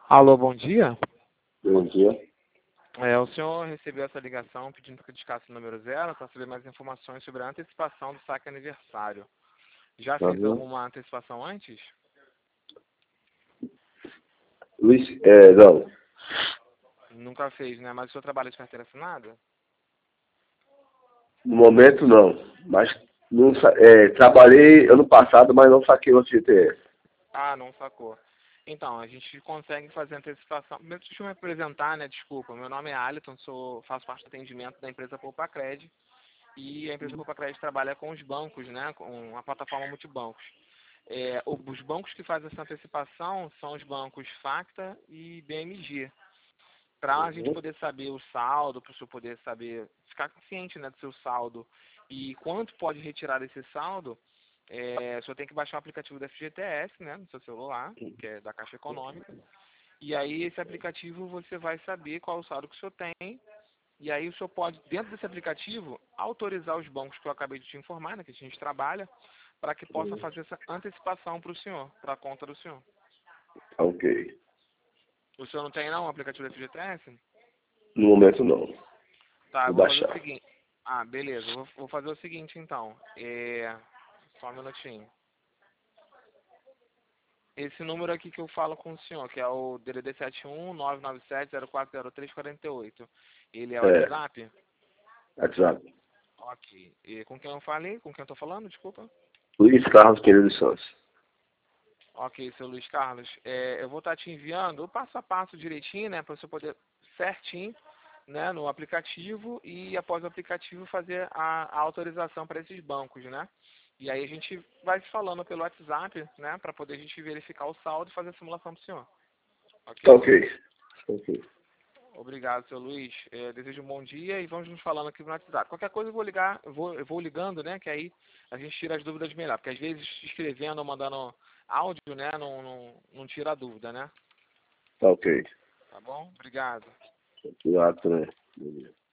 Alô, bom dia. Bom dia. O senhor recebeu essa ligação pedindo que eu discasse o número 0 para saber mais informações sobre a antecipação do saque aniversário. Já fez Uhum. alguma antecipação antes? Luiz, não. Nunca fez, né? Mas o senhor trabalha de carteira assinada? No momento não. Mas não, trabalhei ano passado, mas não saquei o FGTS. Ah, não sacou. Então, a gente consegue fazer antecipação. Primeiro, deixa eu me apresentar, né? Desculpa. Meu nome é Aliton, faço parte do atendimento da empresa Poupacred. E a empresa Poupacred trabalha com os bancos, né? Com a plataforma multibancos. Os bancos que fazem essa antecipação são os bancos Facta e BMG. Para a gente Uhum. poder saber o saldo, para o senhor poder saber, ficar ciente, né, do seu saldo e quanto pode retirar desse saldo, o senhor tem que baixar o aplicativo do FGTS, né, no seu celular, que é da Caixa Econômica. E aí esse aplicativo você vai saber qual o saldo que o senhor tem. E aí o senhor pode, dentro desse aplicativo, autorizar os bancos que eu acabei de te informar, né, que a gente trabalha, para que possa fazer essa antecipação para o senhor, para a conta do senhor. Ok. O senhor não tem não o aplicativo do FGTS? No momento não. Tá, eu Vou vou fazer o baixar. seguinte. Ah, beleza. Eu vou fazer o seguinte, então. Só um minutinho. Esse número aqui que eu falo com o senhor, que é o DDD 71-997-040348. Ele é o É, WhatsApp? WhatsApp. Ok. E com quem eu falei? Com quem eu tô falando? Desculpa. Luiz Carlos Pereira dos Santos. Ok, seu Luiz Carlos. Eu vou estar te enviando o passo a passo direitinho, né? Para você poder certinho, né? No aplicativo e após o aplicativo fazer a autorização para esses bancos, né? E aí a gente vai se falando pelo WhatsApp, né? Para poder a gente verificar o saldo e fazer a simulação para o senhor. Tá Ok? ok. Ok. Obrigado, seu Luiz. Desejo um bom dia e vamos nos falando aqui no WhatsApp. Qualquer coisa eu vou ligar, eu vou ligando, né? Que aí a gente tira as dúvidas melhor. Porque às vezes escrevendo ou mandando áudio, né? Não tira a dúvida, né? Tá ok. Tá bom? Obrigado. Obrigado, né?